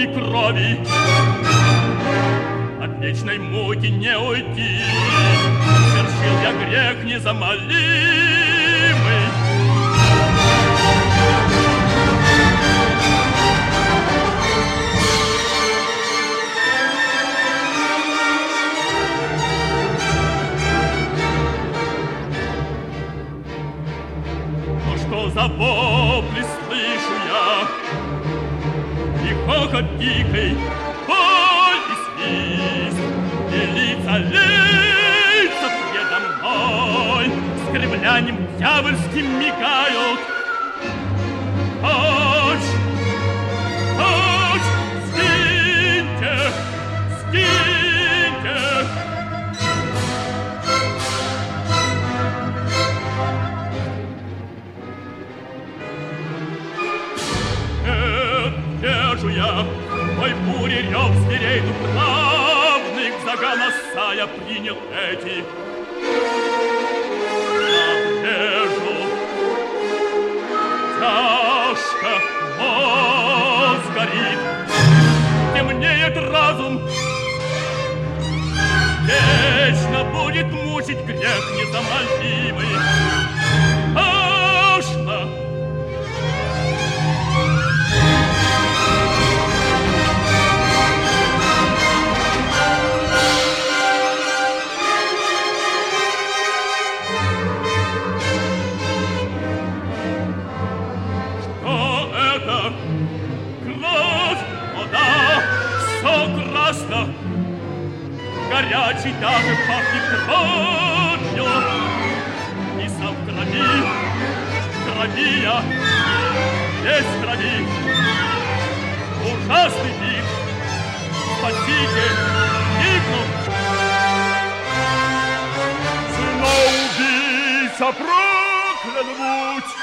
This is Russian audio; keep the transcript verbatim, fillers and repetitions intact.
крови. От вечной муки не уйти, совершил я грех незамолимый. Но что за вопли слышу я, и хохот дикой, боль и свист, и лица, лица предо мной с кривлянием дьявольским мигают. Ночь, ночь, сгиньте, сгиньте. Нет, вижу я, мой бури рев зверей двуглавных, загоноса я принял эти. Я вижу, тяжко мозг горит, темнеет разум, вечно будет мучить грех незамолимый. Тошно. Горячий даже пахнет кровью, и сам в крови, в крови я, весь в крови. Ужасный вид, спасите, гибну. Самоубийца проклят будь!